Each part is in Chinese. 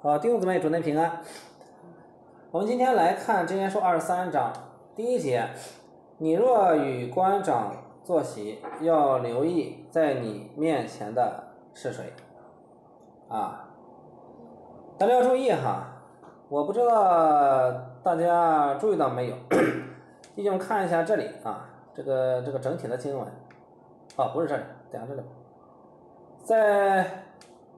好，弟兄姊妹，主内平安。我们今天来看箴言书23章第1节，你若与官长坐席，要留意在你面前的是谁。大家要注意哈，我不知道大家注意到没有，弟兄看一下这里这个整体的经文，不是这里，等下这里，在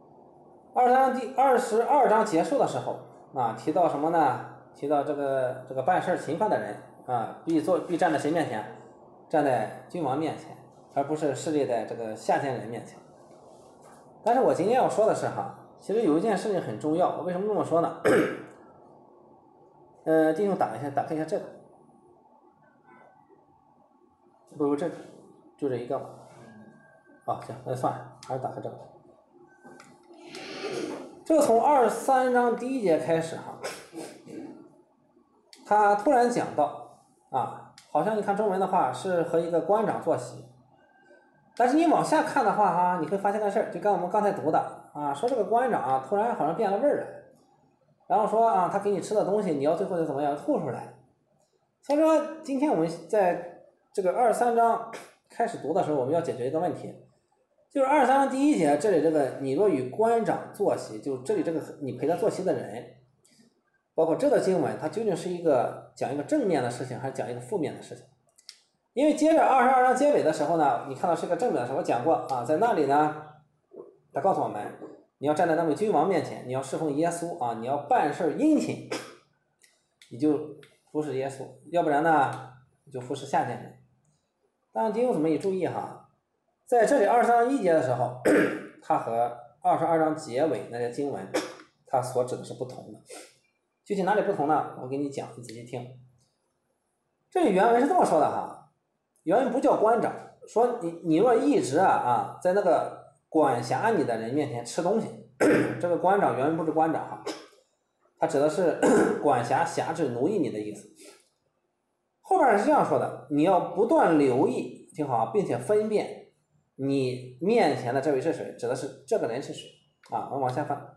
22章结束的时候提到什么呢？提到这个办事勤快的人必站在谁面前？站在君王面前，而不是势力在这个下贱人面前。但是我今天要说的是其实有一件事情很重要。我为什么这么说呢？弟兄打开一下这个，不这个，就这一个吧。行，那算了，还是打开这个。这个从23章第1节开始他突然讲到好像你看中文的话是和一个官长坐席，但是你往下看的话你会发现个事儿，就跟我们刚才读的说这个官长突然好像变了味儿了，然后说他给你吃的东西你要最后就怎么样吐出来。所以说今天我们在这个23章开始读的时候，我们要解决一个问题，就是23章第1节这里这个你若与官长坐席，就这里这个你陪他坐席的人，包括这个经文它究竟是讲一个正面的事情还是讲一个负面的事情。因为接着22章结尾的时候呢，你看到是一个正面的时候，我讲过在那里呢他告诉我们你要站在那位君王面前，你要侍奉耶稣你要办事殷勤，你就服侍耶稣，要不然呢你就服侍下贱人。当然弟兄姊妹也注意在这里23章1节的时候，它和22章结尾那些经文它所指的是不同的。具体哪里不同呢？我给你讲，你仔细听。这里原文是这么说的原文不叫官长，说你若一直在那个管辖你的人面前吃东西，这个官长原文不是官长它指的是管辖辖制奴役你的意思。后边是这样说的，你要不断留意，听好并且分辨你面前的这位是谁，指的是这个人是谁我们往下翻。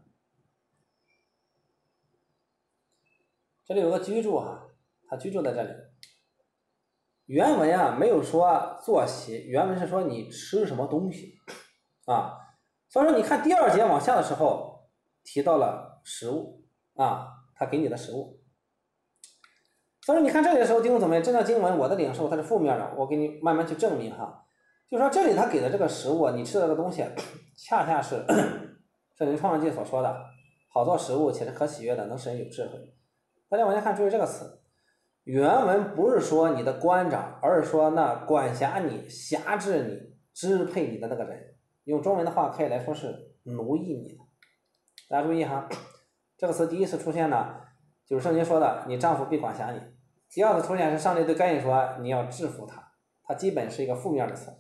这里有个居住他居住在这里。原文没有说坐席，原文是说你吃什么东西所以说你看第2节往下的时候提到了食物他给你的食物。所以你看这里的时候，弟兄姊妹，这段经文我的领受它是负面的，我给你慢慢去证明就是说这里他给的这个食物你吃的这个东西恰恰是圣经创世纪所说的好做食物且是可喜悦的，能使人有智慧。大家往下看，注意这个词，原文不是说你的官长，而是说那管辖你辖制你支配你的那个人，用中文的话可以来说是奴役你的。大家注意这个词第一次出现呢就是圣经说的你丈夫必管辖你，第二次出现是上帝对该隐说你要制服他，它基本是一个负面的词。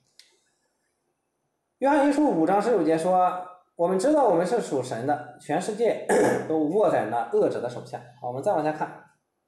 约翰一书5章19节说，我们知道我们是属神的，全世界都握在那恶者的手下。好，我们再往下看。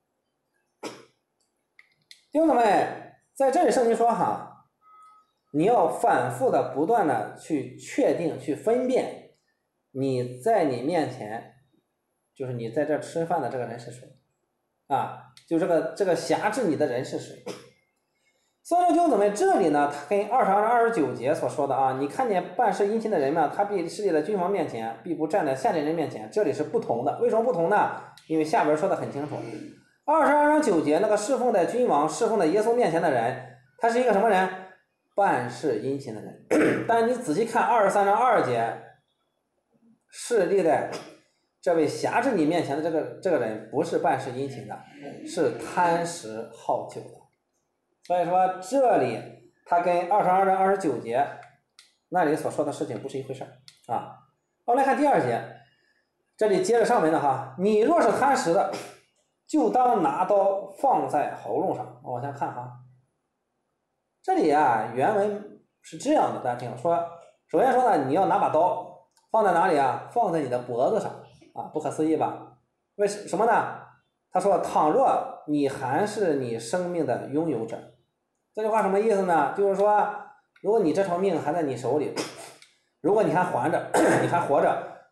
弟兄姊妹，在这里圣经说你要反复的不断的去确定去分辨你在你面前，就是你在这吃饭的这个人是谁就这个辖制你的人是谁。所以说弟兄姊妹，这里呢他跟22章29节所说的你看见办事殷勤的人呢，他必侍立在君王面前，必不站在下贱人面前，这里是不同的。为什么不同呢？因为下边说的很清楚，22章9节那个侍奉在君王侍奉在耶稣面前的人，他是一个什么人？办事殷勤的人。但是你仔细看23章2节，侍立在这位辖制你面前的这个人不是办事殷勤的，是贪食好酒的。所以说这里他跟22章29节那里所说的事情不是一回事我们来看第2节，这里接着上文的你若是贪食的，就当拿刀放在喉咙上。往下看这里原文是这样的，大家听说，首先说呢，你要拿把刀放在哪里放在你的脖子上不可思议吧？为什么呢？他说倘若你还是你生命的拥有者。这句话什么意思呢？就是说如果你这条命还在你手里，如果你还活着，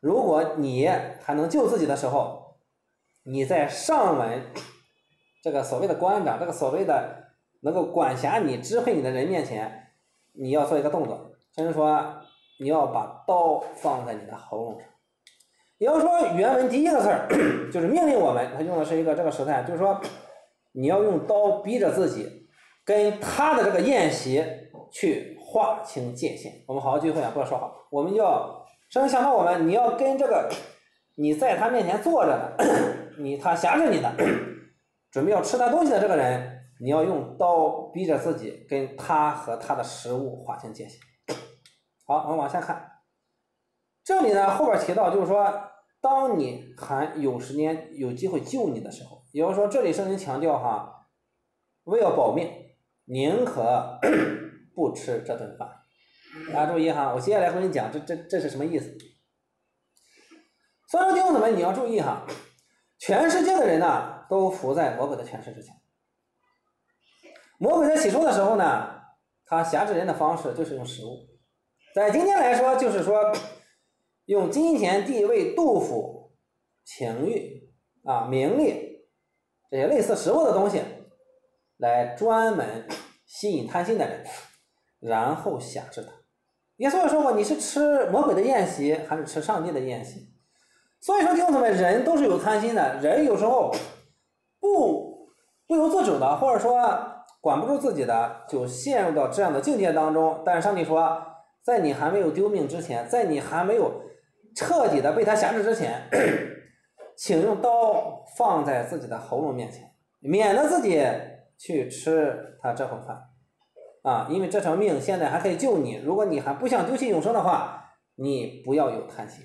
如果你还能救自己的时候，你在上文这个所谓的官长，这个所谓的能够管辖你、支配你的人面前，你要做一个动作，甚至说你要把刀放在你的喉咙上。也就是说，原文第一个字儿就是命令我们，他用的是一个这个时态，就是说你要用刀逼着自己跟他的这个宴席去划清界限。我们好好聚会啊，不要说好，我们要甚至想到我们，你要跟这个你在他面前坐着的，他挟着你的，准备要吃他东西的这个人，你要用刀逼着自己跟他和他的食物划清界限。好，我们往下看，这里呢后边提到就是说，当你还有时间有机会救你的时候，也就是说这里圣经强调哈，为了保命，宁可不吃这顿饭。大家注意哈，我接下来会跟你讲这是什么意思。所以说弟兄姊妹，你要注意哈，全世界的人呢都伏在魔鬼的权势之前。魔鬼在起初的时候呢，他辖制人的方式就是用食物。在今天来说，就是说用金钱、地位、杜甫、情欲啊、名利这些类似食物的东西，来专门吸引贪心的人，然后辖制他。耶稣也说过，你是吃魔鬼的宴席，还是吃上帝的宴席？所以说弟兄姊妹，人都是有贪心的，人有时候不由自主的，或者说管不住自己的，就陷入到这样的境界当中。但是上帝说，在你还没有丢命之前，在你还没有彻底的被他辖制之前，请用刀放在自己的喉咙面前，免得自己去吃他这口饭啊！因为这条命现在还可以救你，如果你还不想丢弃永生的话，你不要有贪心。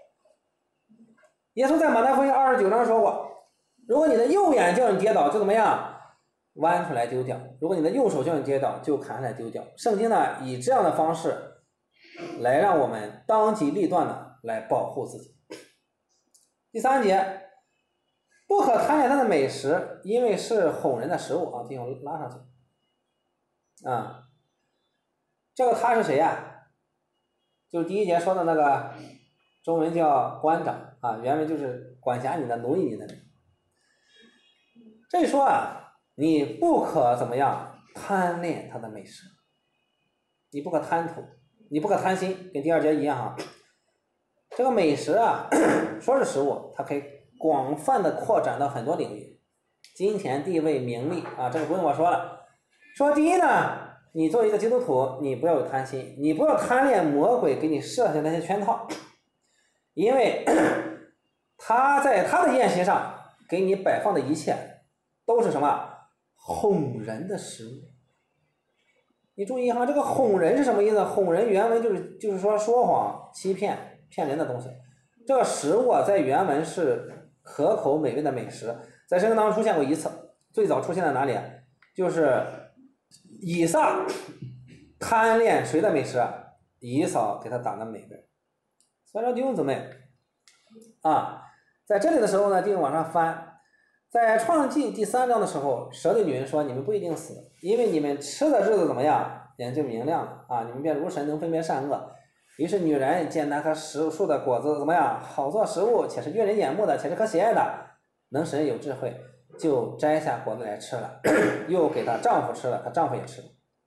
耶稣在马太福音29章说过，如果你的右眼叫你跌倒，就怎么样？弯出来丢掉；如果你的右手叫你跌倒，就砍下来丢掉。圣经呢，以这样的方式来让我们当机立断的来保护自己。第3节，不可贪恋他的美食，因为是哄人的食物啊。弟兄拉上去啊，这个他是谁呀？就是第1节说的那个中文叫官长啊，原文就是管辖你的、奴役你的人。这里说啊，你不可怎么样贪恋他的美食，你不可贪图，你不可贪心，跟第2节一样哈。这个美食啊，说是食物，它可以广泛的扩展到很多领域，金钱、地位、名利啊，这个不用我说了。说第一呢，你作为一个基督徒，你不要有贪心，你不要贪恋魔鬼给你设下那些圈套，因为他在他的宴席上给你摆放的一切都是什么？哄人的食物。你注意哈，这个哄人是什么意思？哄人原文就是说说谎、欺骗、骗人的东西。这个食物啊，在原文是可口美味的美食，在圣经当中出现过一次，最早出现在哪里？就是以撒贪恋谁的美食？以扫给他打的美味。所以说弟兄姊妹啊，在这里的时候呢，弟兄往上翻，在创世纪第3章的时候，蛇对女人说：“你们不一定死，因为你们吃的日子怎么样？眼睛明亮了啊！你们便如神，能分别善恶。”于是女人见那棵树的果子怎么样？好做食物，且是悦人眼目的，且是可喜爱的，能使人有智慧，就摘下果子来吃了，又给她丈夫吃了，她丈夫也吃了。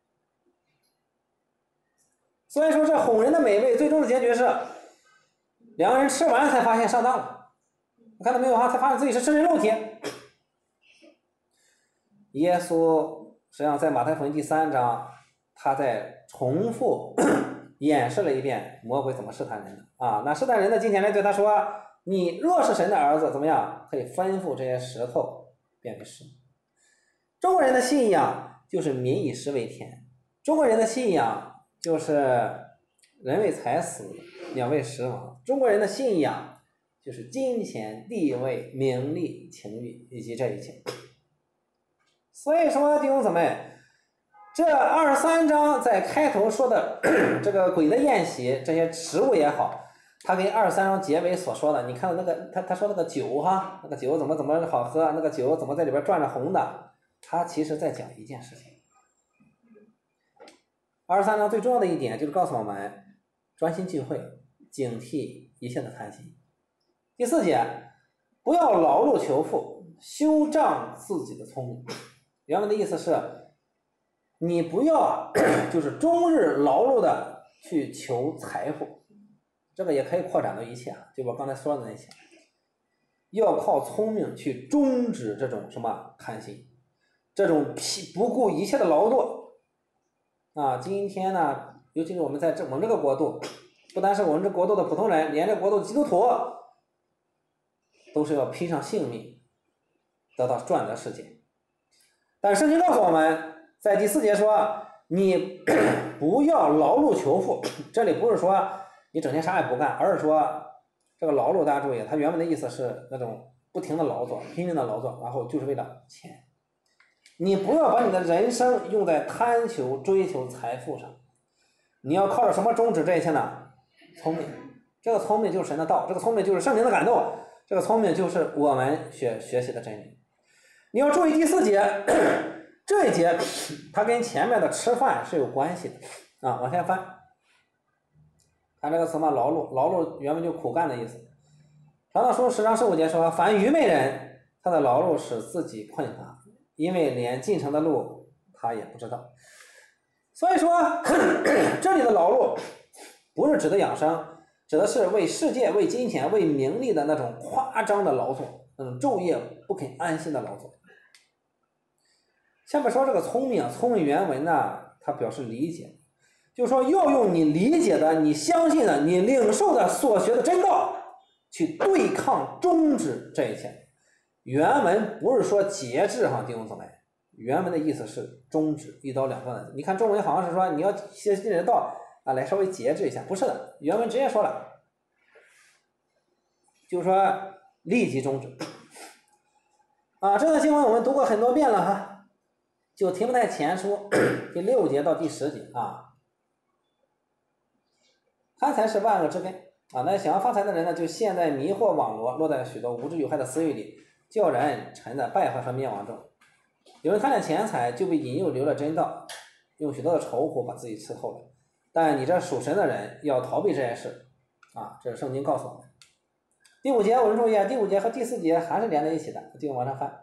所以说，这哄人的美味，最终的结局是两个人吃完才发现上当了。你看到没有啊？才发现自己是吃人肉体。耶稣实际上在马太福音第3章，他在重复演示了一遍魔鬼怎么试探人的啊。那试探人的今天来对他说：“你若是神的儿子，怎么样？可以吩咐这些石头变为食。”中国人的信仰就是民以食为天，中国人的信仰就是人为财死，鸟为食亡。中国人的信仰就是金钱、地位、名利、情欲以及这一切。所以说弟兄姊妹，这23章在开头说的这个鬼的宴席，这些食物也好，他跟23章结尾所说的，你看到那个他说那个酒哈，那个酒怎么好喝，那个酒怎么在里边转着红的，他其实在讲一件事情。23章最重要的一点就是告诉我们专心聚会，警惕一切的贪心。第4节，不要劳碌求富，修仗自己的聪明。原文的意思是，你不要就是终日劳碌的去求财富，这个也可以扩展到一切啊，就我刚才说的那些，要靠聪明去终止这种什么贪心，这种不顾一切的劳作啊。今天呢，尤其是我们这个国度，不单是我们这国度的普通人，连这国度的基督徒都是要拼上性命得到赚得世界。但是圣经告诉我们，在第4节说，你不要劳碌求富。这里不是说你整天啥也不干，而是说这个劳碌，大家注意，它原文的意思是那种不停的劳作，拼命的劳作，然后就是为了钱。你不要把你的人生用在贪求追求财富上，你要靠着什么终止这一切呢？聪明。这个聪明就是神的道，这个聪明就是圣灵的感动，这个聪明就是我们学习的真理。你要注意第4节，这一节它跟前面的吃饭是有关系的啊。往前翻，看这个词嘛，劳碌原文就苦干的意思。传道书10章15节说，凡愚昧人，他的劳碌使自己困乏，因为连进城的路他也不知道。所以说这里的劳碌不是指的养生，指的是为世界、为金钱、为名利的那种夸张的劳作，那种昼夜不肯安心的劳作。下面说这个聪明原文呢，它表示理解，就是说要用你理解的、你相信的、你领受的所学的真道去对抗终止这一切。原文不是说节制哈，弟兄姊妹，原文的意思是终止，一刀两断的。你看中文好像是说你要学习你的道啊，来稍微节制一下，不是的，原文直接说了，就是说立即终止啊。这段经文我们读过很多遍了哈。就提摩太前书第6节到第10节啊，贪财是万恶之根啊。那想要发财的人呢，就陷在迷惑网罗，落在许多无知有害的私欲里，叫人沉在败坏和灭亡中。有人贪恋钱财，就被引诱流了真道，用许多的愁苦把自己吃透了。但你这属神的人要逃避这些事啊，这是圣经告诉我们。第5节我们注意，第5节和第4节还是连在一起的，继续往上翻。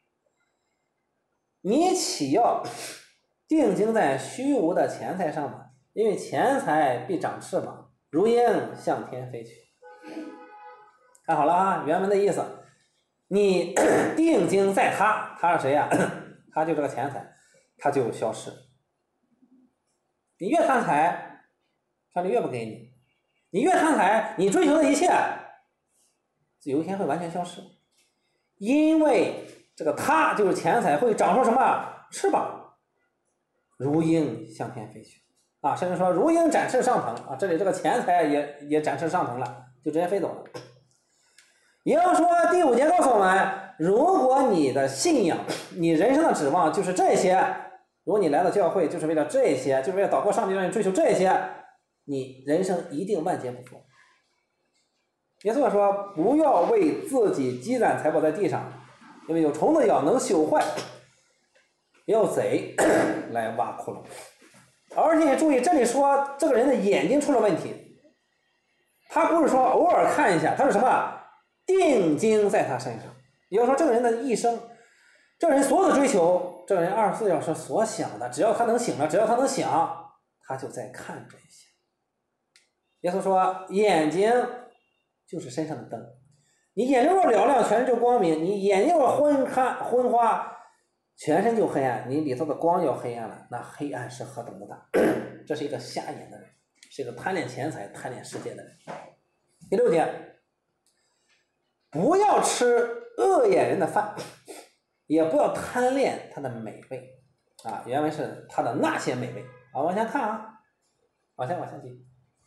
你岂要定睛在虚无的钱财上吗？因为钱财必长翅膀，如鹰向天飞去。看好了啊，原文的意思，你定睛在他是谁呀？他就这个钱财，他就消失。你越贪财，上帝越不给你；你越贪财，你追求的一切，有一天会完全消失，因为这个他就是钱财会长出什么翅膀，如鹰向天飞去啊，甚至说如鹰展翅上腾啊，这里这个钱财也展翅上腾了，就直接飞走了。也就是说第5节告诉我们，如果你的信仰，你人生的指望就是这些，如果你来到教会就是为了这些，就是为了祷告上帝让你追求这些，你人生一定万劫不复。耶稣说，不要为自己积攒财宝在地上，因为有虫子咬能朽坏，也有贼来挖窟窿。而且注意，这里说这个人的眼睛出了问题，他不是说偶尔看一下，他是什么？定睛在他身上。也就是说，这个人的一生，这个人所有的追求，这个人24小时所想的，只要他能醒了，只要他能想，他就在看这些。耶稣说，眼睛就是身上的灯，你眼睛若嘹亮，全身就光明；你眼睛若昏花，全身就黑暗。你里头的光要黑暗了，那黑暗是何等的大？这是一个瞎眼的人，是一个贪恋钱财、贪恋世界的人。第6节，不要吃恶眼人的饭，也不要贪恋他的美味啊。原文是他的那些美味啊。往下看啊，往下记。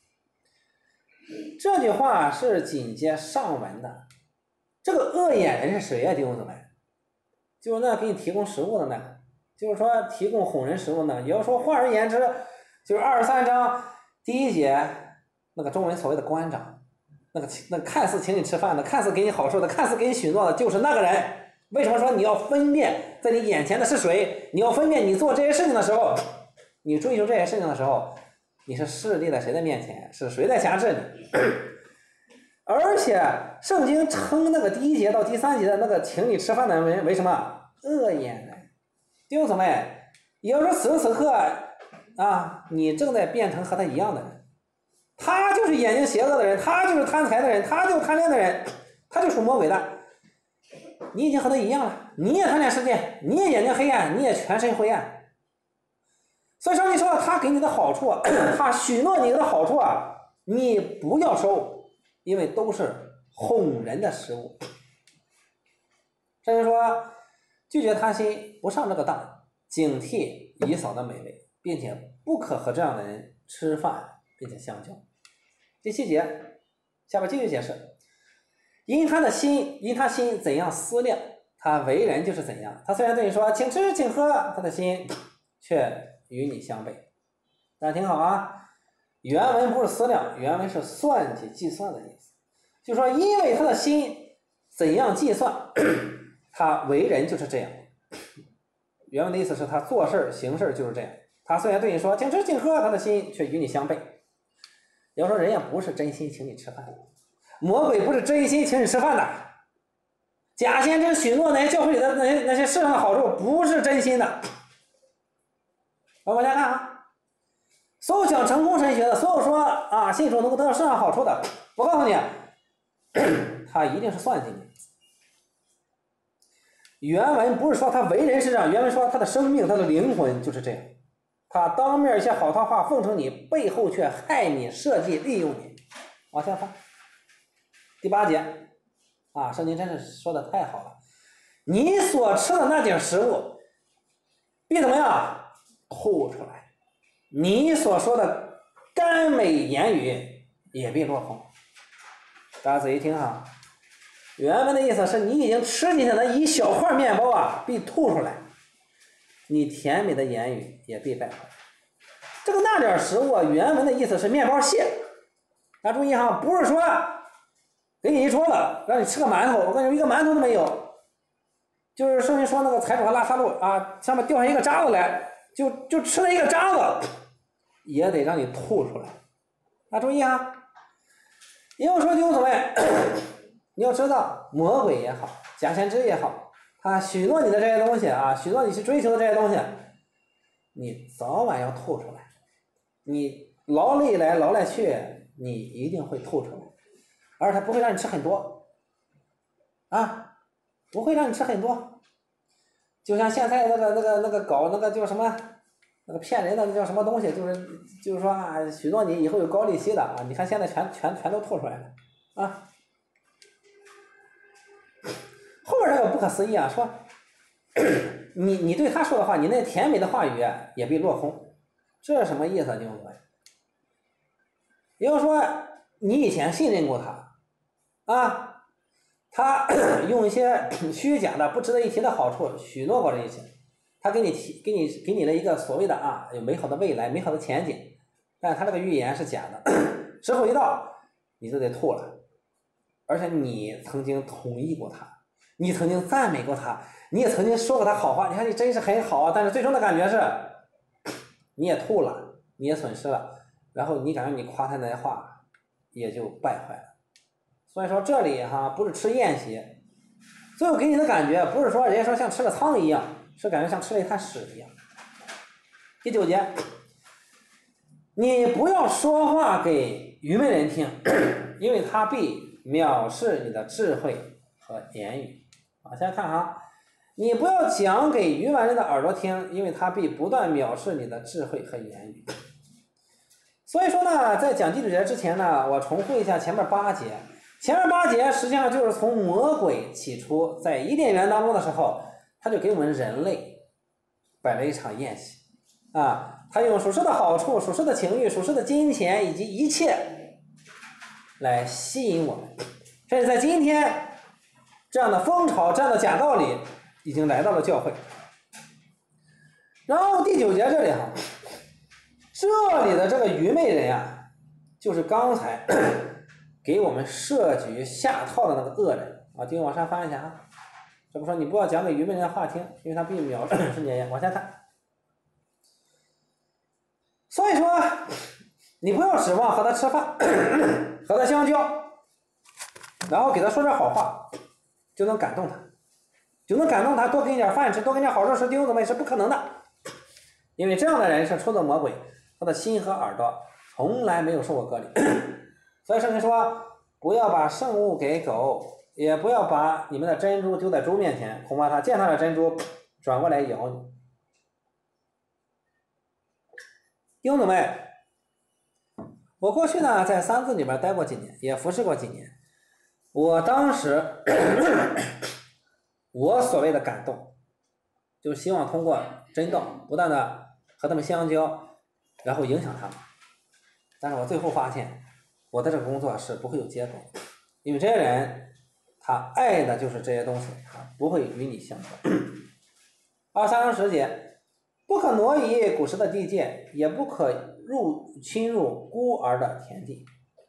这句话是紧接上文的。这个恶眼人是谁呀？弟兄姊妹，就是那给你提供食物的那个，就是说提供哄人食物呢。也要说换而言之，就是23章第1节那个中文所谓的官长，那看似请你吃饭的，看似给你好处的，看似给你许诺的，就是那个人。为什么说你要分辨在你眼前的是谁？你要分辨你做这些事情的时候，你追求这些事情的时候，你是势立在谁的面前？是谁在辖制你？ 而且圣经称那个第1节到第3节的那个请你吃饭的人为什么恶眼人？弟兄姊妹，也就是说此时此刻啊，你正在变成和他一样的人，他就是眼睛邪恶的人，他就是贪财的人，他就是贪恋的人，他就属魔鬼的。你已经和他一样了，你也贪恋世界，你也眼睛黑暗，你也全身灰暗。所以上帝说他给你的好处，他许诺你的好处啊，你不要收，因为都是哄人的食物。甚至说拒绝贪心，不上这个当，警惕以扫的美味，并且不可和这样的人吃饭并且相交。第7节下边继续解释，因他心怎样思量，他为人就是怎样。他虽然对你说请吃请喝，他的心却与你相悖。大家听好啊，原文不是思量，原文是算计计算的意思。就说因为他的心怎样计算，他为人就是这样。原文的意思是他做事行事就是这样。他虽然对你说请吃请喝，他的心却与你相悖。要说人家不是真心请你吃饭，魔鬼不是真心请你吃饭的，假先知许诺那些教会里的那些世上的好处不是真心的。往下看啊，所有讲成功神学的，所有说啊信主能够得到世上好处的，我告诉你，他一定是算计你。原文不是说他为人是这样，原文说他的生命他的灵魂就是这样。他当面一些好套话奉承你，背后却害你，设计利用你。往下看第8节啊，圣经真是说的太好了。你所吃的那点食物必怎么样吐出来，你所说的甘美言语也必落空。大家仔细听哈，原文的意思是你已经吃进去的一小块面包啊必吐出来，你甜美的言语也必败坏。这个那点食物啊，原文的意思是面包屑。大家注意哈，不是说给你一桌子让你吃个馒头，我跟你说一个馒头都没有，就是圣经说那个财主和拉撒路啊，上面掉下一个渣子来，就吃了一个渣子，也得让你吐出来。大家注意啊，也就是说弟兄姊妹，你要知道魔鬼也好，假先知也好，他许诺你的这些东西啊，许诺你去追求的这些东西，你早晚要吐出来。你劳累来劳累去，你一定会吐出来，而他不会让你吃很多啊，不会让你吃很多。就像现在那个搞那个叫什么，那个骗人的叫什么东西，就是说啊，许诺你以后有高利息的啊，你看现在全都吐出来了啊。后面这个不可思议啊，说你对他说的话，你那甜美的话语也被落空，这是什么意思？弟兄们，也就是说你以前信任过他啊，他用一些虚假的不值得一提的好处许诺过这一些，他给你了一个所谓的啊有美好的未来美好的前景，但他这个预言是假的，时候一到你就得吐了。而且你曾经同意过他，你曾经赞美过他，你也曾经说过他好话，你看你真是很好啊，但是最终的感觉是你也吐了，你也损失了，然后你感觉你夸他那些话也就败坏了。所以说这里哈不是吃宴席，最后给你的感觉不是说人家说像吃了苍蝇一样，是感觉像吃了一滩屎一样。第9节，你不要说话给愚昧人听，因为他必藐视你的智慧和言语。往下看哈，你不要讲给愚顽人的耳朵听，因为他必不断藐视你的智慧和言语。所以说呢，在讲第9节之前呢，我重复一下前面8节。前面8节实际上就是从魔鬼起初在伊甸园当中的时候，他就给我们人类摆了一场宴席啊，他用属世的好处、属世的情欲、属世的金钱以及一切来吸引我们，甚至在今天这样的风潮、这样的假道理已经来到了教会。然后第9节这里哈，这里的这个愚昧人啊，就是刚才给我们设局下套的那个恶人啊。继续往上翻一下啊，这不说你不要讲给愚昧人的话听，因为他必藐视你。往下看，所以说你不要指望和他吃饭和他相交， 然后给他说点好话，就能感动他，多给你点饭吃，多给你点好处吃，弟兄姊妹是不可能的，因为这样的人是出自魔鬼，他的心和耳朵从来没有受过割礼。所以圣经说，不要把圣物给狗，也不要把你们的珍珠丢在猪面前，恐怕他见他的珍珠转过来咬你。弟兄姊妹，我过去呢在三字里边待过几年，也服侍过几年。我当时我所谓的感动，就是希望通过真道不断的和他们相交，然后影响他们。但是我最后发现，我的这个工作是不会有结果，因为这些人他爱的就是这些东西，他不会与你相交。23章10节，不可挪移古时的地界，也不可侵入孤儿的田地。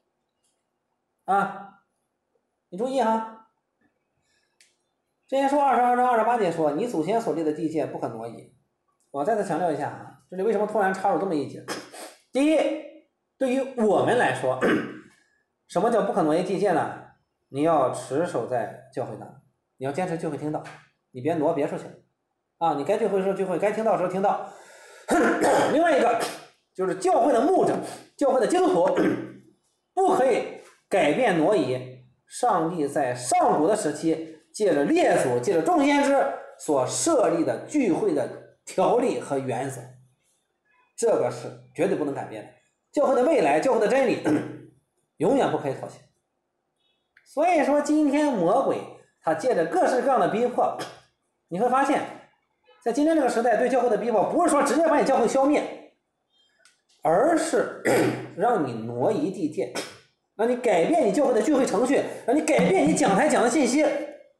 你注意哈，之前说22章28节说，你祖先所立的地界不可挪移。我再次强调一下这里为什么突然插入这么一节？第一，对于我们来说，什么叫不可挪移地界呢？你要持守在教会当中，你要坚持聚会听道，你别挪别处去你该聚会的时候聚会，该听道的时候听道。另外一个就是教会的牧者，教会的基督徒不可以改变挪移上帝在上古的时期借着列祖借着众先知所设立的聚会的条例和原则，这个是绝对不能改变的。教会的未来，教会的真理永远不可以妥协。所以说今天魔鬼他借着各式各样的逼迫，你会发现在今天这个时代对教会的逼迫不是说直接把你教会消灭，而是让你挪移地界，让你改变你教会的聚会程序，让你改变你讲台讲的信息，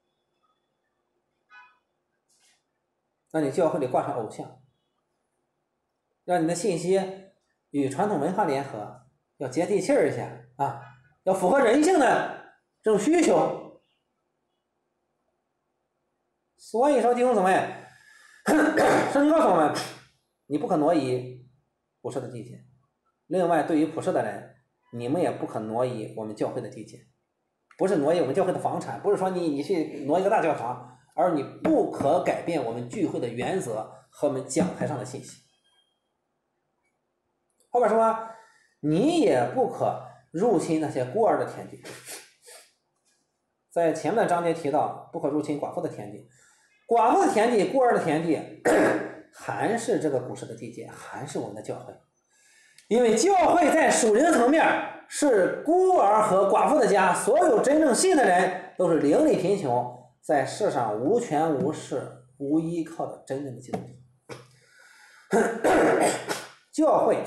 让你教会里挂上偶像，让你的信息与传统文化联合，要接地气儿一下要符合人性的这种需求。所以说弟兄姊妹，圣经告诉我们，你不可挪移普世的地界。另外对于普世的人，你们也不可挪移我们教会的地界，不是挪移我们教会的房产，不是说你去挪一个大教堂，而你不可改变我们聚会的原则和我们讲台上的信息。后边说，你也不可入侵那些孤儿的田地。在前面的章节提到，不可入侵寡妇的田地，寡妇的田地，孤儿的田地，还是这个古时的地界，还是我们的教会。因为教会在属灵层面是孤儿和寡妇的家，所有真正信的人都是灵里贫穷，在世上无权无势无依靠的真正的基督徒。教会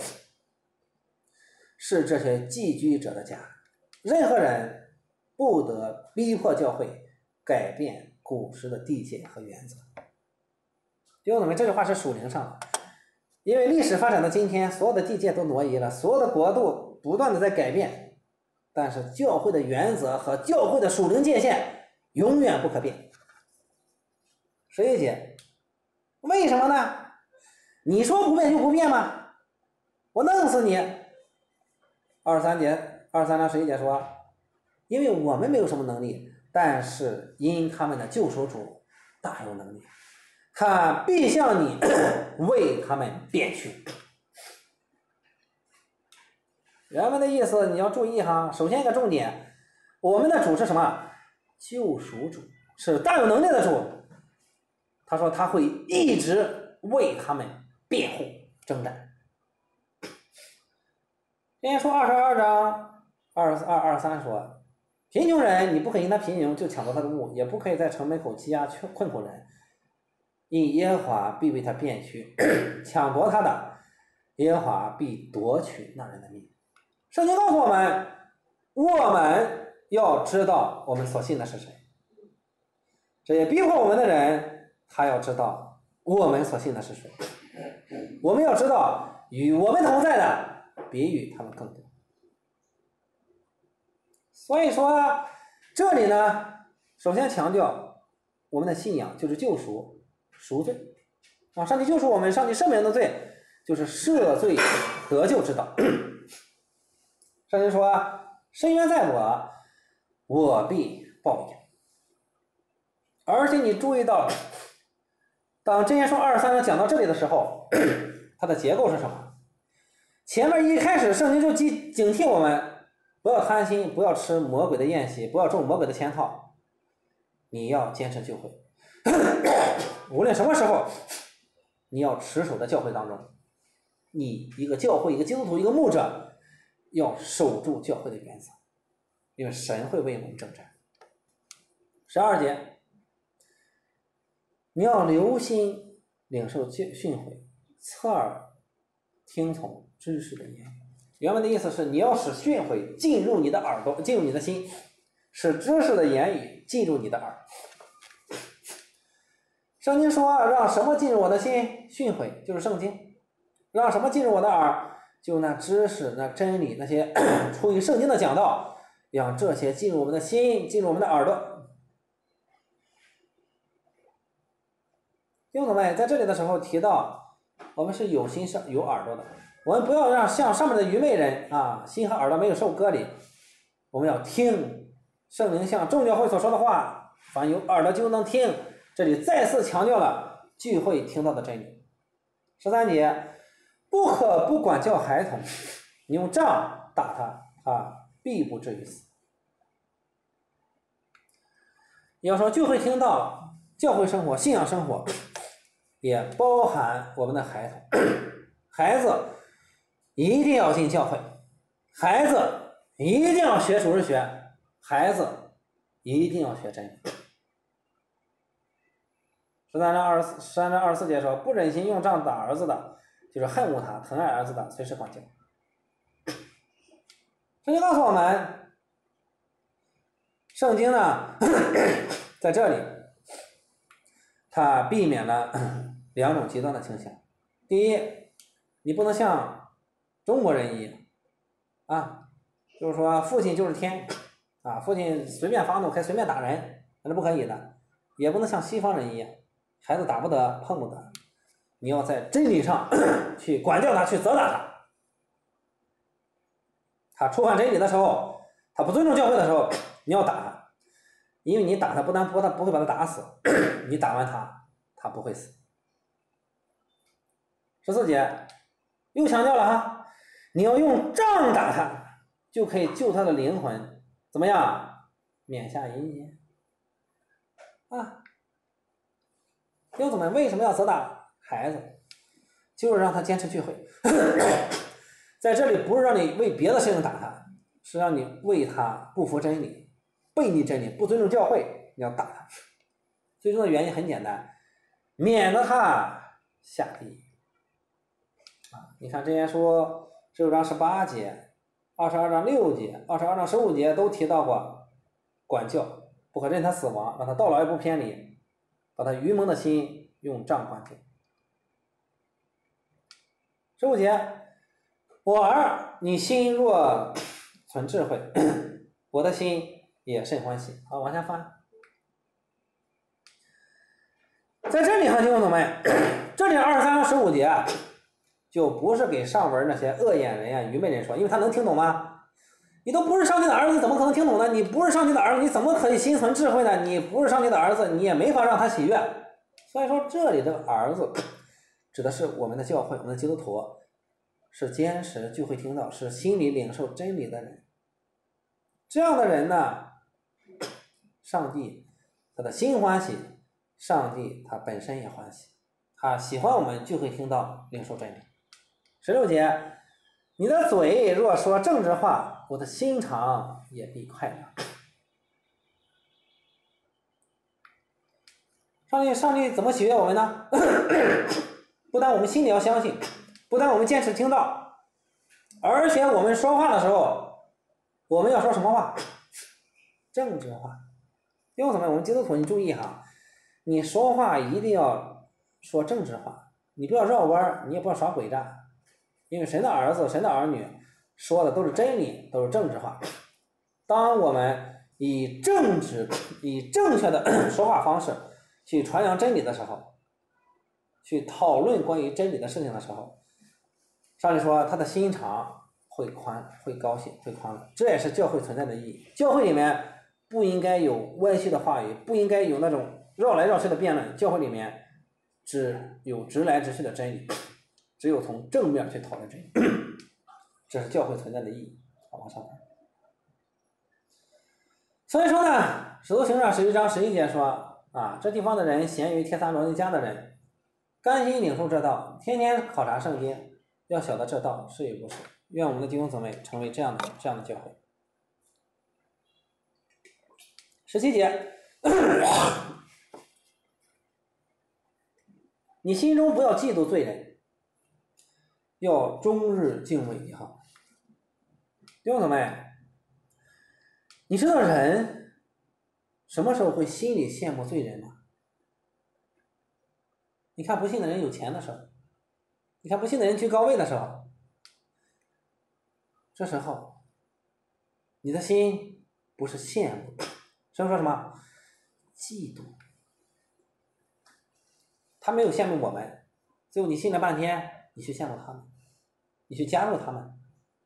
是这些寄居者的家，任何人不得逼迫教会改变古时的地界和原则。弟兄姊妹，这句话是属灵上的，因为历史发展到今天，所有的地界都挪移了，所有的国度不断的在改变，但是教会的原则和教会的属灵界限永远不可变。11节，为什么呢？你说不变就不变吗？我弄死你。23章11节说，因为我们没有什么能力，但是因他们的救赎主大有能力，他必向你为他们辩屈。原文的意思你要注意哈，首先一个重点，我们的主是什么？救赎主，是大有能力的主。他说他会一直为他们辩护征战。今天说22章22、23说，贫穷人你不可因他贫穷就抢夺他的物，也不可以在城门口欺压困苦人，因耶和华必为他辩屈，抢夺他的，耶和华必夺取那人的命。圣经告诉我们，我们要知道我们所信的是谁，这些逼迫我们的人，他要知道我们所信的是谁。我们要知道与我们同在的比与他们更多。所以说这里呢，首先强调我们的信仰就是救赎赎罪上帝救赎我们，上帝赦免的罪就是赦罪得救之道。圣经说，深渊在我， 我必报应。而且你注意到，当箴言书23章讲到这里的时候，它的结构是什么？前面一开始圣经就警惕我们不要贪心，不要吃魔鬼的宴席，不要中魔鬼的圈套，你要坚持聚会。无论什么时候，你要持守在教会当中。你一个教会，一个基督徒，一个牧者，要守住教会的原则，因为神会为我们征战。12节，你要留心领受训诲，侧耳听从知识的言语。原文的意思是，你要使训诲进入你的耳朵，进入你的心，使知识的言语进入你的耳。圣经说让什么进入我的心？训诲就是圣经。让什么进入我的耳？就那知识、那真理、那些出于圣经的讲道，让这些进入我们的心，进入我们的耳朵。弟兄姊妹，在这里的时候提到，我们是有心有耳朵的，我们不要让像上面的愚昧人啊，心和耳朵没有受割礼。我们要听圣灵像众教会所说的话，凡有耳朵就能听。这里再次强调了聚会听到的真理。13节，不可不管教孩童，你用杖打他，他必不至于死。要说聚会听到，教会生活、信仰生活，也包含我们的孩童。孩子一定要进教会，孩子一定要学主日学，孩子一定要学真理。13章24节说，不忍心用杖打儿子的，就是恨恶他，疼爱儿子的，随时管教。这就告诉我们，圣经呢，在这里，它避免了2种极端的倾向。第一，你不能像中国人一样，啊，就是说父亲就是天，啊，父亲随便发怒可以随便打人，那是不可以的。也不能像西方人一样，孩子打不得，碰不得，你要在真理上去管教他，去责打他。他触犯真理的时候，他不尊重教会的时候，你要打他，因为你打他不会把他打死，你打完他，他不会死。14节又强调了哈，你要用杖打他，就可以救他的灵魂，怎么样？免下淫淫啊！弟兄姊妹，为什么要责打孩子？就是让他坚持聚会。在这里不是让你为别的事情打他，是让你为他不服真理、背逆真理、不尊重教会，你要打他。最终的原因很简单，免得他下地狱。你看箴言书16章18节、22章6节、22章15节都提到过管教，不可任他死亡，让他到老也不偏离，把他愚蒙的心用杖管教。15节，我儿，你心若存智慧，我的心也甚欢喜。好，往下翻。在这里哈，弟兄姊妹，这里23章15节就不是给上文那些恶眼人呀、愚昧人说，因为他能听懂吗？你都不是上帝的儿子，你怎么可能听懂呢？你不是上帝的儿子，你怎么可以心存智慧呢？你不是上帝的儿子，你也没法让他喜悦。所以说，这里的儿子指的是我们的教会，我们的基督徒，是坚持聚会听到，是心里领受真理的人。这样的人呢，上帝他的心欢喜，上帝他本身也欢喜，他喜欢我们聚会听到，领受真理。16节，你的嘴若说正直话，我的心肠也必快乐。上帝怎么喜悦我们呢？不但我们心里要相信，不但我们坚持听到，而且我们说话的时候，我们要说什么话？正直话。因为什么？我们基督徒，你注意哈，你说话一定要说正直话，你不要绕弯，你也不要耍诡诈。因为神的儿子、神的儿女说的都是真理，都是正直话。当我们以正确的说话方式去传扬真理的时候，去讨论关于真理的事情的时候，上帝说他的心肠会宽，会高兴，会宽乐。这也是教会存在的意义。教会里面不应该有歪曲的话语，不应该有那种绕来绕去的辩论。教会里面只有直来直去的真理，只有从正面去讨论真理，这是教会存在的意义。好，往上看。所以说呢，使徒行传11章11节说啊，这地方的人咸于帖撒罗尼迦的人，甘心领受这道，天天考察圣经，要晓得这道是与不是。愿我们的弟兄姊妹成为这样的教会。17节，你心中不要嫉妒罪人，要终日敬畏耶和华。弟兄姊妹，你知道人什么时候会心里羡慕罪人吗？你看不信的人有钱的时候，你看不信的人居高位的时候，这时候你的心不是羡慕，是说什么？嫉妒。他没有羡慕我们，最后你信了半天，你去羡慕他们，你去加入他们，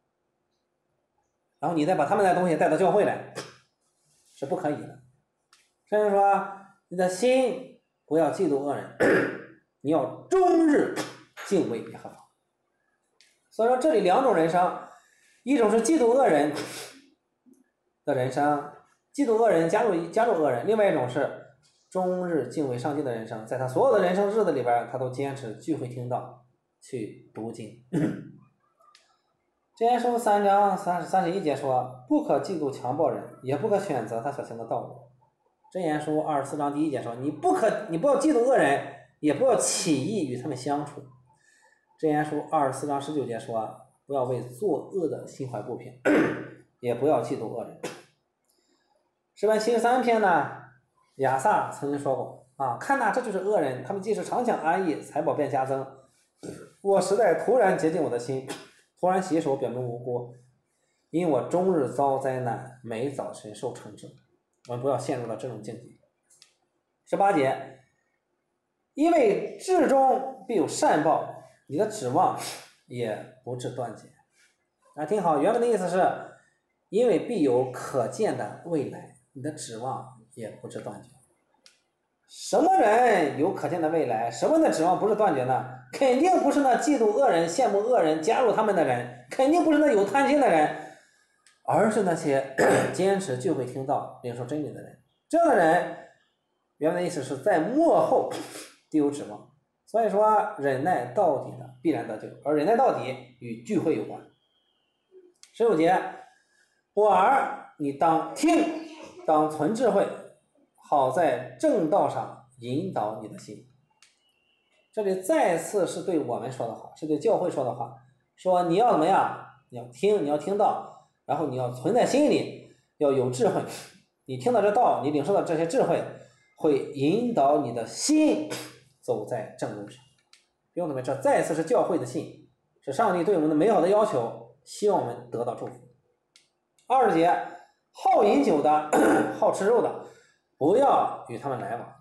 然后你再把他们的东西带到教会来，是不可以的。甚至说你的心不要嫉妒恶人，你要终日敬畏耶和华。所以说这里两种人生，一种是嫉妒恶人的人生，嫉妒恶人加入恶人；另外一种是终日敬畏上帝的人生，在他所有的人生日子里边，他都坚持聚会听道，去读经。箴言书3章31节说，不可嫉妒强暴人，也不可选择他所行的道路。箴言书24章1节说，你不要嫉妒恶人，也不要起意与他们相处。箴言书24章19节说，不要为作恶的心怀不平，也不要嫉妒恶人。诗篇73篇呢，亚萨曾经说过啊，看呐，这就是恶人，他们既是常享安逸，财宝便加增。我实在突然洁净我的心，突然洗手，表明无辜，因我终日遭灾难，每早晨受惩治。我们不要陷入到这种境地。18节，因为至终必有善报，你的指望也不致断绝。啊，听好，原文的意思是，因为必有可见的未来，你的指望也不致断绝。什么人有可见的未来？什么人的指望不是断绝呢？肯定不是那嫉妒恶人、羡慕恶人、加入他们的人，肯定不是那有贪心的人，而是那些坚持聚会听道、领受真理的人。这样的人，原文的意思是在末后必有指望。所以说，忍耐到底的必然得救，而忍耐到底与聚会有关。15节，我儿，你当听，当存智慧，好在正道上引导你的心。这里再次是对我们说的话，是对教会说的话，说你要怎么样？你要听，你要听道，然后你要存在心里，要有智慧。你听到这道，你领受到这些智慧，会引导你的心走在正路上。弟兄姊妹，这再次是教会的信，是上帝对我们的美好的要求，希望我们得到祝福。20节，好饮酒的、好吃肉的，不要与他们来往。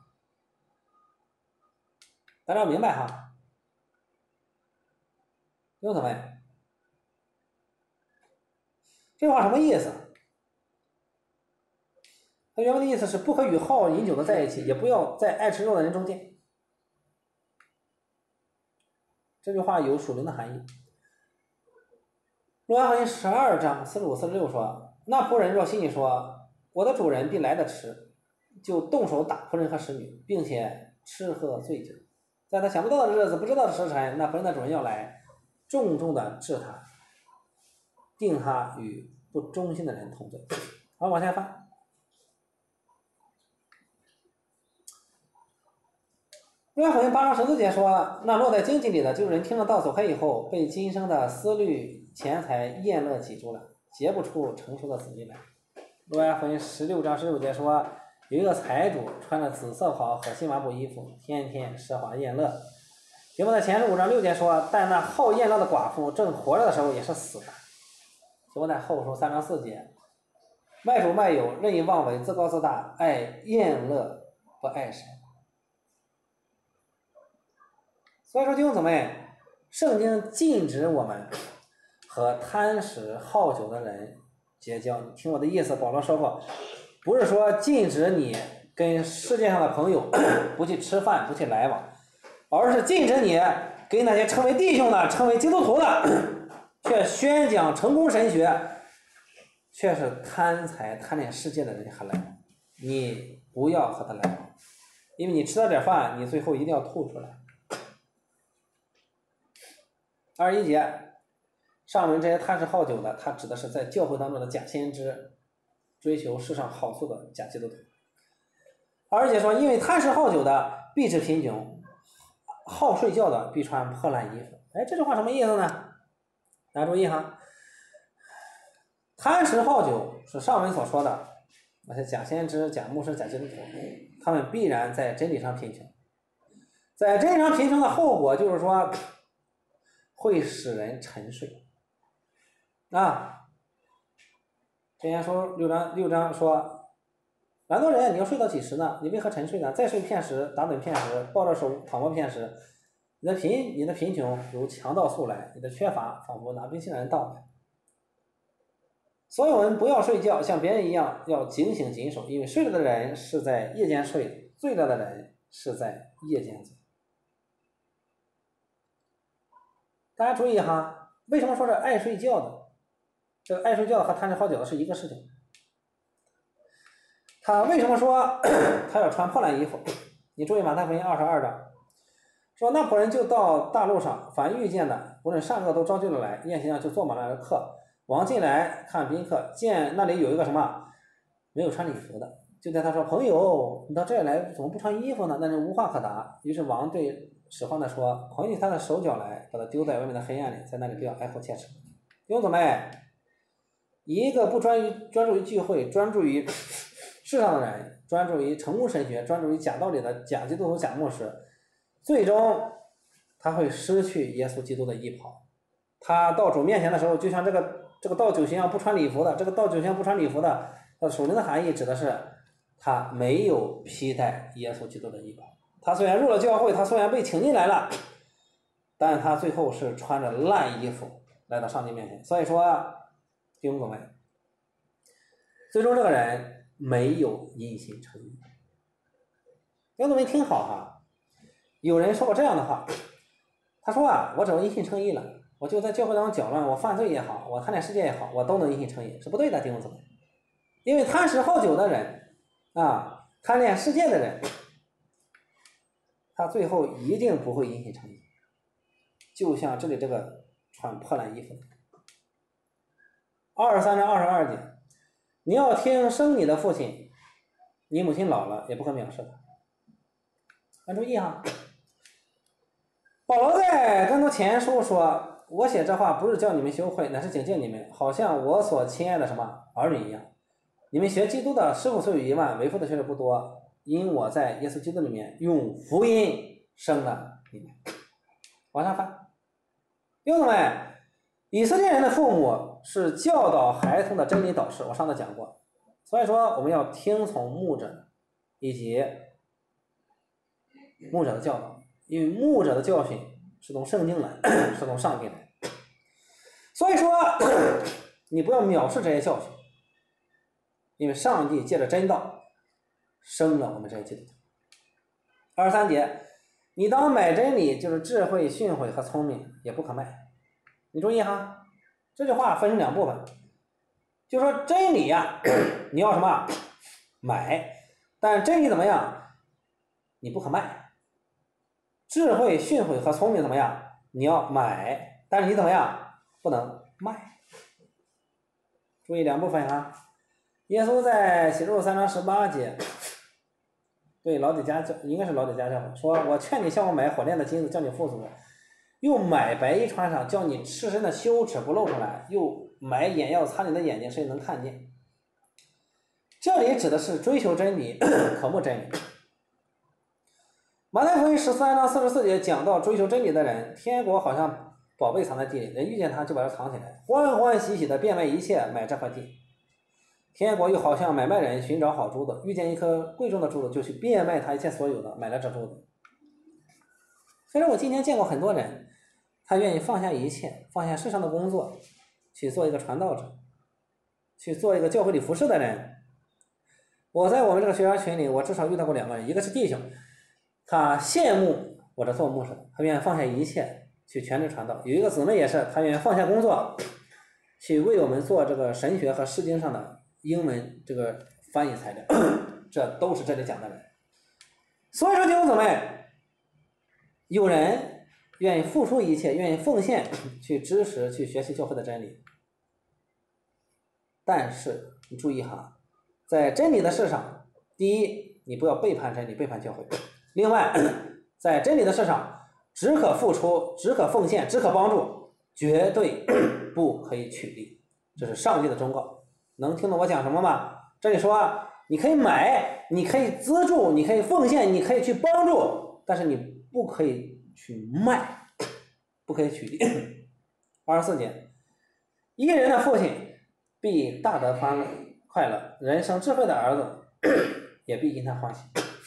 大家要明白哈，弟兄姊妹，这话什么意思？它原文的意思是不可与好饮酒的在一起，也不要在爱吃肉的人中间。这句话有属灵的含义。路加福音12章45、46说，那仆人若心里说，我的主人必来得迟，就动手打仆人和使女，并且吃喝醉酒。在他想不到的日子，不知道的时辰，那仆人的主人要来，重重的治他，定他与不忠心的人同罪。好，往下翻。路加福音8章14节说，那落在荆棘里的，就是人听了道走开以后，被今生的思虑、钱财、宴乐挤住了，结不出成熟的子民来。路加福音16章19节说，有一个财主穿着紫色袍和细麻布衣服，天天奢华宴乐。结果在前15章6节说，但那好宴乐的寡妇正活着的时候也是死的。结果在后书3章4节，卖主卖友，任意妄为，自高自大，爱宴乐不爱神。所以说弟兄姊妹，圣经禁止我们和贪食好酒的人结交。你听我的意思，保罗说过， 不是说禁止你跟世界上的朋友不去吃饭不去来往，而是禁止你跟那些称为弟兄的称为基督徒的却宣讲成功神学却是贪财贪恋世界的人还来往，你不要和他来往，因为你吃了点饭你最后一定要吐出来。21节，上文这些贪食好酒的，他指的是在教会当中的假先知，追求世上好处的假基督徒。22节说，因为贪食好酒的必致贫穷，好睡觉的必穿破烂衣服。哎，这句话什么意思呢？大家注意哈，贪食好酒是上文所说的那些假先知、假牧师、假基督徒，他们必然在真理上贫穷。在真理上贫穷的后果就是说会使人沉睡啊。箴言书6章说，懒惰人，你要睡到几时呢？你为何沉睡呢？再睡片时，打盹片时，抱着手躺卧片时，你的贫穷如强盗速来，你的缺乏仿佛拿兵器的人到来。所有人不要睡觉，像别人一样要警醒谨守，因为睡了的人是在夜间睡，醉了的人是在夜间醉。大家注意哈，为什么说是爱睡觉的？这个爱睡觉的和贪吃好酒的是一个事情。他为什么说他要穿破烂衣服？你注意马太福音22章，说那仆人就到大路上，凡遇见的，无论善恶都招聚了来，宴席上就坐满了客，往进来看宾客，见那里有一个什么没有穿礼服的，就对他说：“朋友，你到这里来怎么不穿衣服呢？”那人无话可答。于是王对使唤的说：“捆起他的手脚来，把他丢在外面的黑暗里，在那里不要哀哭切齿。”弟兄姊妹，一个不专注于聚会，专注于世上的人，专注于成功神学，专注于假道理的假基督徒、假牧师，最终他会失去耶稣基督的衣袍。他到主面前的时候，就像这个倒酒形象不穿礼服的，这个倒酒形象不穿礼服的，属灵的含义指的是他没有披戴耶稣基督的衣袍。他虽然入了教会，他虽然被请进来了，但他最后是穿着烂衣服来到上帝面前。所以说，弟兄姊妹，最终这个人没有因信称义。弟兄姊妹听好哈，有人说过这样的话，他说啊，我只要因信称义了，我就在教会当中搅乱，我犯罪也好，我贪恋世界也好，我都能因信称义，是不对的，弟兄姊妹。因为贪食好酒的人啊，贪恋世界的人，他最后一定不会因信称义。就像这里这个穿破烂衣服的。23章22节，你要听生你的父亲，你母亲老了也不可藐视他。大家注意哈，保罗在跟多前书说，我写这话不是叫你们羞愧，乃是警戒你们，好像我所亲爱的什么儿女一样。你们学基督的师傅虽有1万，为父的却是不多，因我在耶稣基督里面用福音生了你们。往下翻，弟兄们，以色列人的父母是教导孩童的真理导师，我上次讲过，所以说我们要听从牧者以及牧者的教导，因为牧者的教训是从圣经来，是从上帝来，所以说你不要藐视这些教训，因为上帝借着真道生了我们这些基督徒。23节，你当买真理，就是智慧、训诲和聪明，也不可卖。你注意哈，这句话分成2部分，就说真理呀，你要什么买，但真理怎么样，你不可卖。智慧、训诲和聪明怎么样，你要买，但是你怎么样，不能卖。注意2部分哈。耶稣在启示录3章18节对老底嘉教，应该是老底嘉教会说，我劝你向我买火炼的金子，叫你富足，又买白衣穿上，叫你赤身的羞耻不露出来，又买眼药擦你的眼睛，谁能看见。这里指的是追求真理，渴慕真理。马太福音13章44节讲到追求真理的人，天国好像宝贝藏在地里，人遇见他就把它藏起来，欢欢喜喜的变卖一切买这块地。天国又好像买卖人寻找好珠子，遇见一颗贵重的珠子，就去变卖他一切所有的，买了这珠子。虽然我今天见过很多人，他愿意放下一切，放下世上的工作，去做一个传道者，去做一个教会里服侍的人， 我在我们这个学员群里，我至少遇到过2个人，一个是弟兄，他羡慕我这做牧师的，他愿意放下一切去全职传道；有一个姊妹也是，他愿意放下工作，去为我们做这个神学和诗经上的英文这个翻译材料，这都是这里讲的人。所以说弟兄姊妹，有人愿意付出一切，愿意奉献去支持去学习教会的真理，但是你注意哈，在真理的事上，第一，你不要背叛真理，背叛教会；另外，在真理的事上，只可付出，只可奉献，只可帮助，绝对不可以取利。这是上帝的忠告，能听懂我讲什么吗？这里说你可以买，你可以资助，你可以奉献，你可以去帮助，但是你不可以去卖，不可以取利。24节，一人的父亲必大得快乐，人生智慧的儿子也必因他欢喜。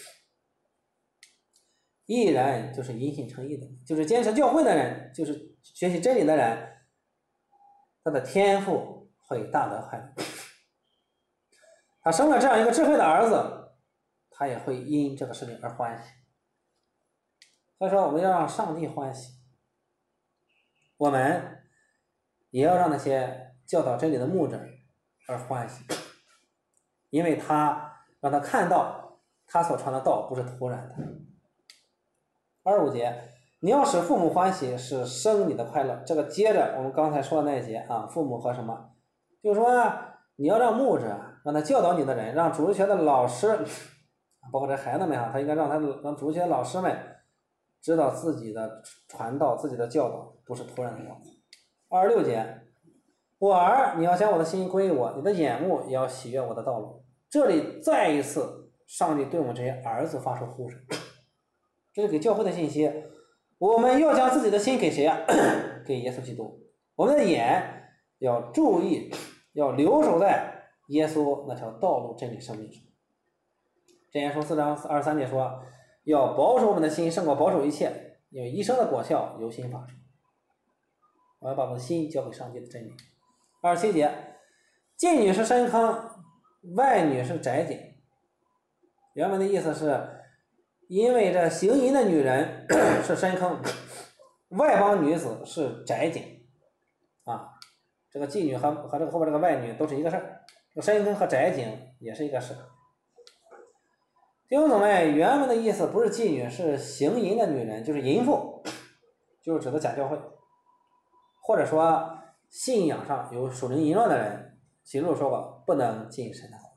义人就是因信称义的，就是坚持教会的人，就是学习真理的人，他的天父会大得快乐。他生了这样一个智慧的儿子，他也会因这个事情而欢喜。所以说我们要让上帝欢喜，我们也要让那些教导真理的牧者而欢喜，因为他让他看到他所传的道不是徒然的。25节，你要使父母欢喜，是生你的快乐。这个接着我们刚才说的那一节啊，父母和什么，就是说你要让牧者，让他教导你的人，让主日学的老师，包括这孩子们啊，他应该让主日学的老师们知道自己的传道，自己的教导不是徒然的道。26节，我儿，你要将我的心归我，你的眼目也要喜悦我的道路。这里再一次，上帝对我们这些儿子发出呼声，这是给教会的信息。我们要将自己的心给谁啊？给耶稣基督。我们的眼要注意，要留守在耶稣那条道路真理生命上。箴言书4章23节说，要保守我们的心胜过保守一切，因为一生的果效由心发出。我要把我的心交给上帝的真理。27节，进女是深坑，外女是窄井。原文的意思是，因为这行淫的女人是深坑，外邦女子是窄井啊。这个妓女和这个后边这个外女都是一个事儿，这个深坑和窄井也是一个事。弟兄姊妹，原文的意思不是妓女，是行淫的女人，就是淫妇，就是指的假教会，或者说信仰上有属灵淫乱的人。启示录说过，不能进神的国。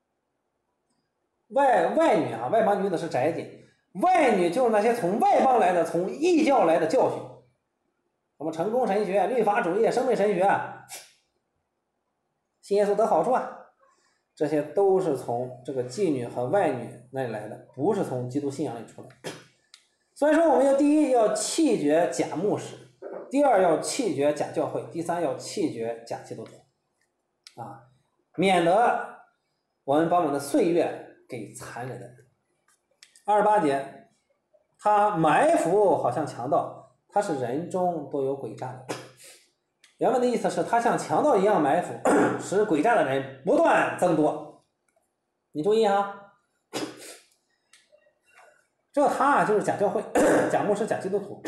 外女啊，外邦女子是窄井，外女就是那些从外邦来的，从异教来的教训，什么成功神学、律法主义、生命神学，信耶稣得好处啊，这些都是从这个妓女和外女那里来的，不是从基督信仰里出来的。所以说我们要第一要弃绝假牧师，第二要弃绝假教会，第三要弃绝假基督徒啊，免得我们把我们的岁月给残忍的人。28节，他埋伏好像强盗，他是人中都有诡诈的。原文的意思是他像强盗一样埋伏，使诡诈的人不断增多。你注意啊，这他就是假教会、假牧师、假基督徒，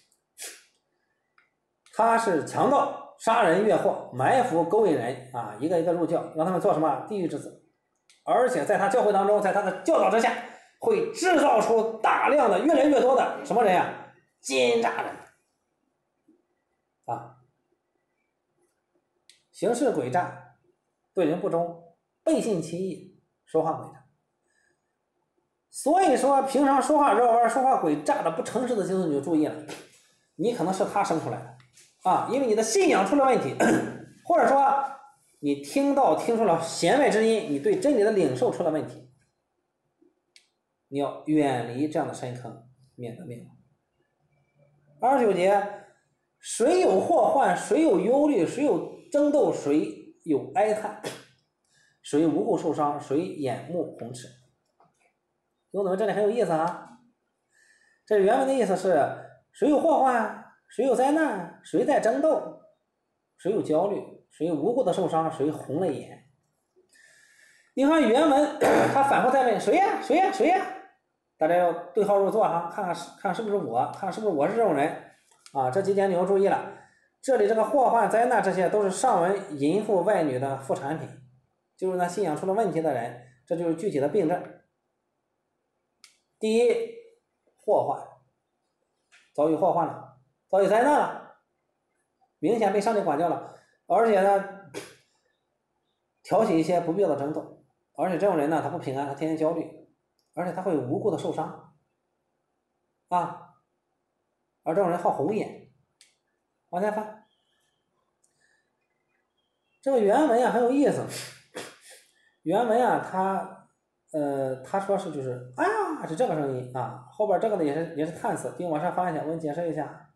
他是强盗、杀人越货、埋伏勾引人啊，一个一个入教，让他们做什么地狱之子。而且在他教会当中，在他的教导之下，会制造出大量的越来越多的什么人呀？奸诈人啊，行事诡诈，对人不忠，背信弃义，说话诡诈。所以说平常说话绕弯、说话诡诈的不诚实的基督徒你就注意了，你可能是他生出来的啊，因为你的信仰出了问题，或者说你听出了弦外之音，你对真理的领受出了问题，你要远离这样的深坑，免得灭亡。29节，谁有祸患，谁有忧虑，谁有争斗，谁有哀叹，谁无故受伤，谁眼目红赤。兄弟们，这里很有意思啊！这原文的意思是，谁有祸患，谁有灾难，谁在争斗，谁有焦虑，谁无故的受伤，谁红了眼。 你看原文他反复在问谁呀谁呀谁呀，大家要对号入座哈，看是不是我，看是不是我是这种人啊。这几点你要注意了，这里这个祸患灾难这些都是上文淫妇外女的副产品，就是那信仰出了问题的人，这就是具体的病症。第一，祸患，遭遇祸患了，遭遇灾难了，明显被上帝管教了，而且呢挑起一些不必要的争斗，而且这种人呢他不平安，他天天焦虑，而且他会无故的受伤啊，而这种人好红眼。往下翻，这个原文啊很有意思，原文啊他说是就是啊是这个声音啊，后边这个呢也是叹词，并往上翻一下，我给你解释一下。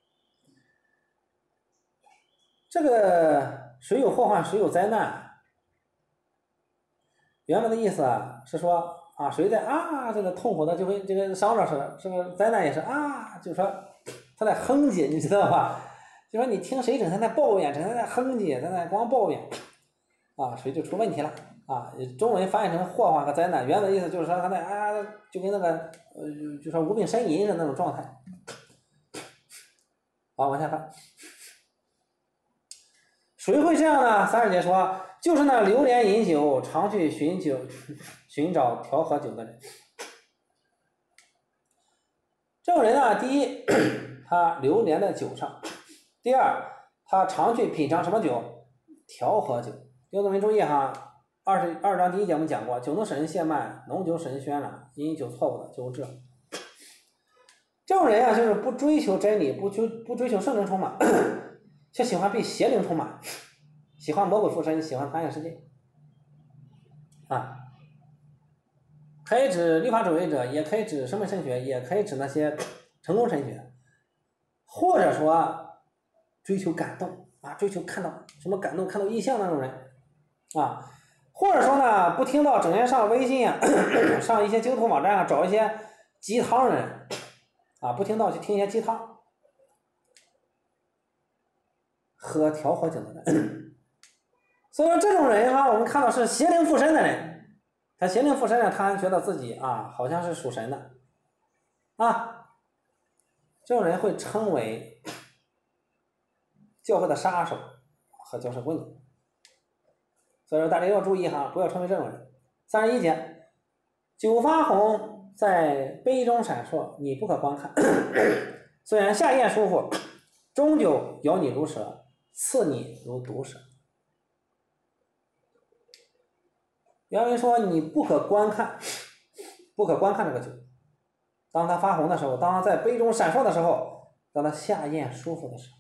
这个谁有祸患谁有灾难，原文的意思啊是说啊谁在啊这个痛苦的就跟这个伤着似的，这个灾难也是啊，就是说他在哼唧，你知道吧？就说你听谁整天在抱怨，整天在哼唧，在那光抱怨啊，谁就出问题了啊。中文翻译成祸患和灾难，原文的意思就是说他在啊就跟那个就说无病呻吟的那种状态。好，往下看，谁会这样呢？30节说就是那流连饮酒常去寻找调和酒的人。这种人呢，第一他流连在酒上，第二他常去品尝什么酒？调和酒。弟兄们注意哈，22章第1节我们讲过，酒能使人懈慢，浓酒使人喧嚷，饮酒错误的酒治。这种人啊，就是不追求真理，不追求圣灵充满，却喜欢被邪灵充满，喜欢魔鬼附身，喜欢贪恋世界啊。可以指律法主义者，也可以指生命神学，也可以指那些成功神学，或者说追求感动啊，追求看到什么感动，看到异象那种人啊，或者说呢不听到整天上微信啊上一些基督徒网站啊找一些鸡汤人啊，不听到去听一些鸡汤，喝调和酒的人。所以说这种人啊，我们看到是邪灵附身的人。他邪灵附身呢，他还觉得自己啊好像是属神的啊，这种人会称为教会的杀手和搅屎棍子。所以说大家要注意哈，不要成为这种人。31节，酒发红在杯中闪烁，你不可观看，虽然下咽舒服，终究咬你如蛇，刺你如毒蛇。原文说你不可观看，不可观看这个酒。当它发红的时候，当它在杯中闪烁的时候，当它下咽舒服的时候。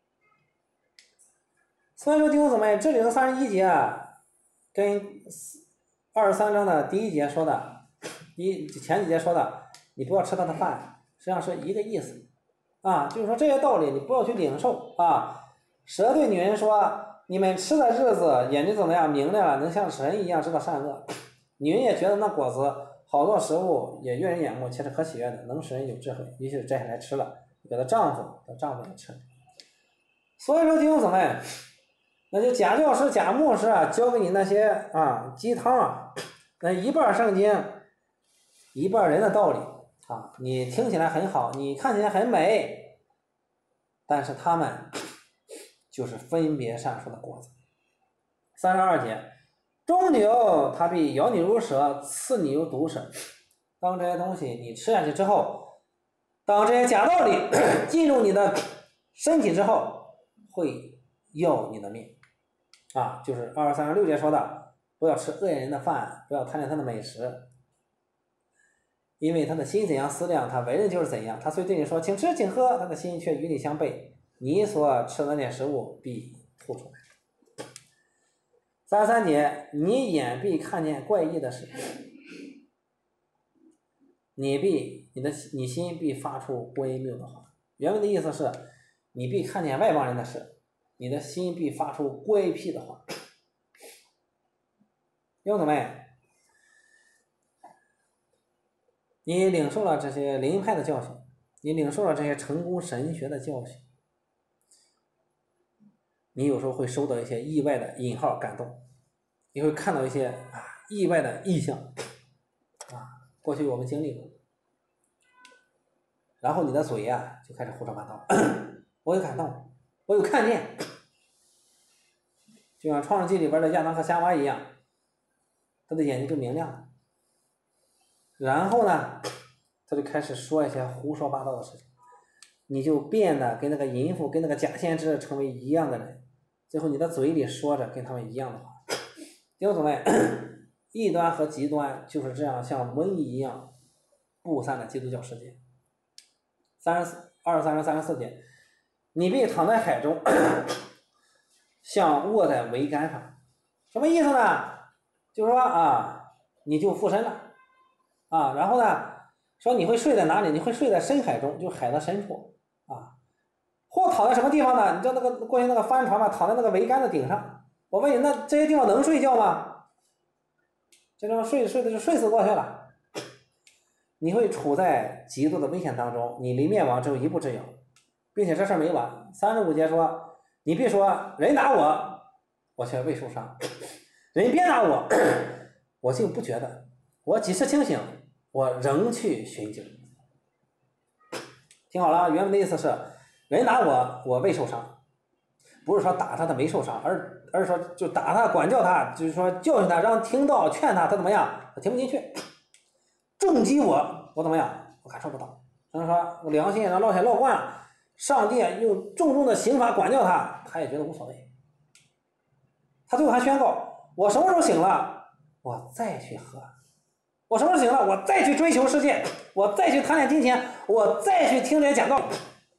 所以说弟兄姊妹，这里的31节啊，跟23章的第1节说的，前几节说的，你不要吃他的饭，实际上是一个意思啊，就是说这些道理你不要去领受啊。蛇对女人说，你们吃的日子眼睛怎么样明亮了，能像神一样知道善恶。女人也觉得那果子好做食物，也悦人眼目，且是可喜悦的，能使人有智慧，于是摘下来吃了，给她丈夫也吃。所以说弟兄姊妹，那就假教师假牧师啊，教给你那些啊鸡汤啊，那一半圣经一半人的道理啊，你听起来很好，你看起来很美，但是他们就是分别善树的果子。32节，终究它必咬你如蛇，刺你如毒蛇。当这些东西你吃下去之后，当这些假道理进入你的身体之后，会要你的命啊，就是23章6节说的，不要吃恶人的饭，不要贪恋他的美食，因为他的心怎样思量，他为人就是怎样。他虽对你说请吃请喝，他的心却与你相悖，你所吃的那点食物必吐出来。33节，你眼必看见怪异的事，你心必发出乖谬的话。原文的意思是，你必看见外邦人的事，你的心必发出乖僻的话。弟兄姊妹，你领受了这些灵派的教训，你领受了这些成功神学的教训，你有时候会收到一些意外的引号感动，你会看到一些意外的异象过去我们经历过，然后你的嘴就开始胡说八道，我有感动，我有看见，就像创世纪里边的亚当和夏娃一样，他的眼睛就明亮了，然后呢他就开始说一些胡说八道的事情，你就变得跟那个淫妇跟那个假先知成为一样的人，最后你的嘴里说着跟他们一样的话。弟兄姊妹，异端和极端就是这样像瘟疫一样布散的基督教世界。23章34节，你必躺在海中，像卧在桅杆上。什么意思呢？就是说你就附身了然后呢说你会睡在哪里？你会睡在深海中，就海的深处或躺在什么地方呢？你知道那个过去那个帆船躺在那个桅杆的顶上。我问你，那这些地方能睡觉吗？这地方睡的就睡死过去了。你会处在极度的危险当中，你离灭亡只有一步之遥，并且这事儿没完。35节说，你必说人打我，我却未受伤；人鞭打我，我竟不觉得。我几时清醒，我仍去寻救。听好了，原文的意思是，人打我，我未受伤，不是说打他没受伤，而是说就打他管教他，就是说教训他，让听到劝他，他怎么样？他听不进去。重击我怎么样？我感受不到。只能说我良心让落下落惯了，上帝用重重的刑罚管教他，他也觉得无所谓。他最后还宣告：我什么时候醒了，我再去喝；我什么时候醒了，我再去追求世界，我再去贪恋金钱，我再去听人讲道，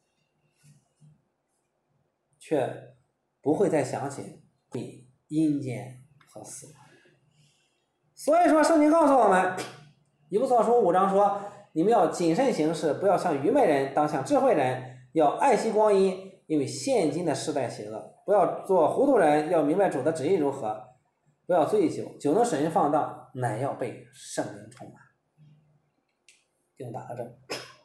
却不会再想起你阴间和死亡。所以说圣经告诉我们，以弗所书5章说，你们要谨慎行事，不要像愚昧人，当像智慧人，要爱惜光阴，因为现今的世代邪恶。不要做糊涂人，要明白主的旨意如何。不要醉酒，酒能使人放荡，乃要被圣灵充满。弟兄打个针。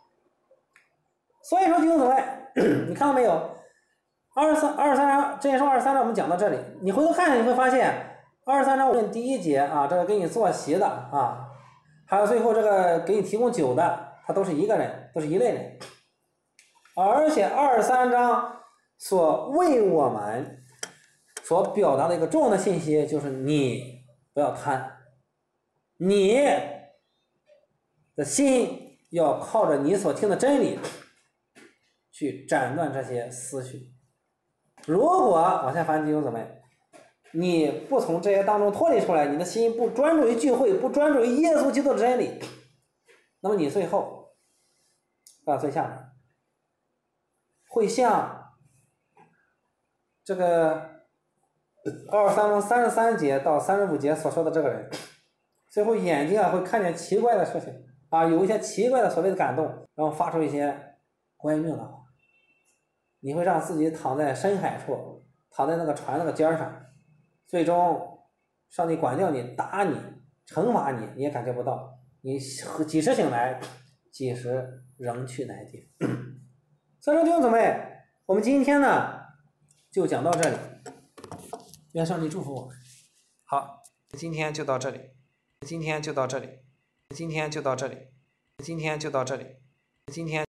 所以说弟兄姊妹，你看到没有？23章，之前说23章我们讲到这里，你回头看你会发现23章我们第1节这个给你坐席的还有最后这个给你提供酒的，他都是一个人，都是一类人。而且23章所为我们所表达的一个重要的信息就是你不要贪，你的心要靠着你所听的真理去斩断这些思绪。如果往下翻弟兄姊妹，你不从这些当中脱离出来，你的心不专注于聚会，不专注于耶稣基督的真理，那么你最后到最下面会像这个23章33节到35节所说的这个人，最后眼睛会看见奇怪的事情有一些奇怪的所谓的感动，然后发出一些乖谬的话。你会让自己躺在深海处，躺在那个船那个尖上，最终上帝管教你，打你，惩罚你，你也感觉不到，你几时醒来，几时仍去哪地。所以说弟兄姊妹，我们今天呢就讲到这里，愿上帝祝福我们。好，今天就到这里，今天就到这里，今天就到这里，今天就到这里，今天